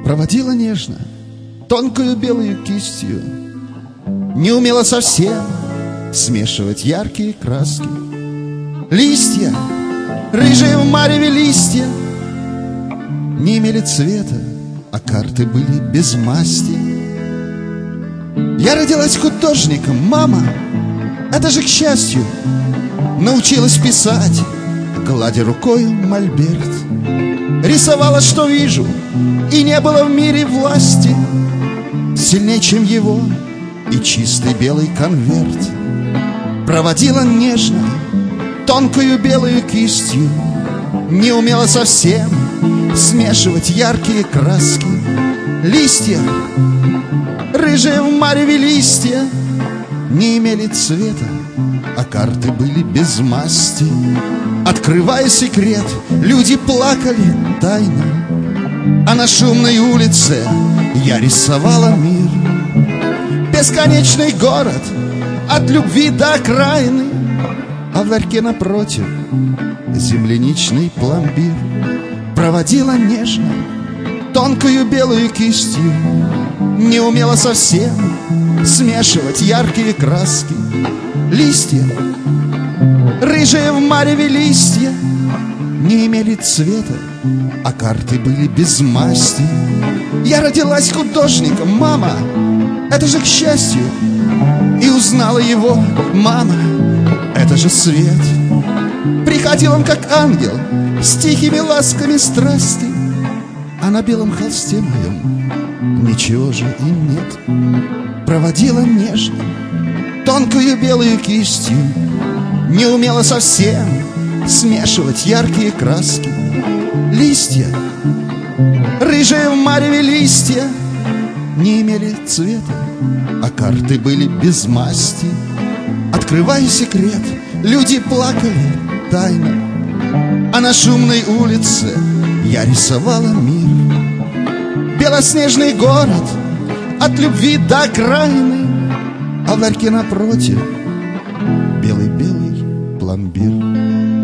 проводила нежно, тонкую белую кистью, не умела совсем смешивать яркие краски. Листья, рыжие в мареве листья, не имели цвета, а карты были без масти. Я родилась художником, мама, это же к счастью. Научилась писать, гладя рукою мольберт. Рисовала, что вижу, и не было в мире власти сильнее, чем его и чистый белый конверт. Проводила нежно, тонкую белую кистью, не умела совсем смешивать яркие краски. Листья, рыжие в мареве листья, не имели цвета, а карты были без масти. Открывая секрет, люди плакали тайно, а на шумной улице я рисовала мир. Бесконечный город от любви до окраины, а в ларьке напротив земляничный пломбир. Проводила нежно, тонкую белую кистью, не умела совсем смешивать яркие краски. Листья, рыжие в мареве листья, не имели цвета, а карты были без масти. Я родилась художником, мама, это же к счастью. И узнала его, мама, это же свет. Приходил он как ангел с тихими ласками страсти, а на белом холсте моем ничего же и нет. Проводила нежно, тонкую белую кистью, не умела совсем смешивать яркие краски. Листья, рыжие в мареве листья, не имели цвета, а карты были без масти. Открывая секрет, люди плакали тайно, а на шумной улице я рисовала мир. Белоснежный город от любви до окраины, а в ларьке напротив белый-белый пломбир.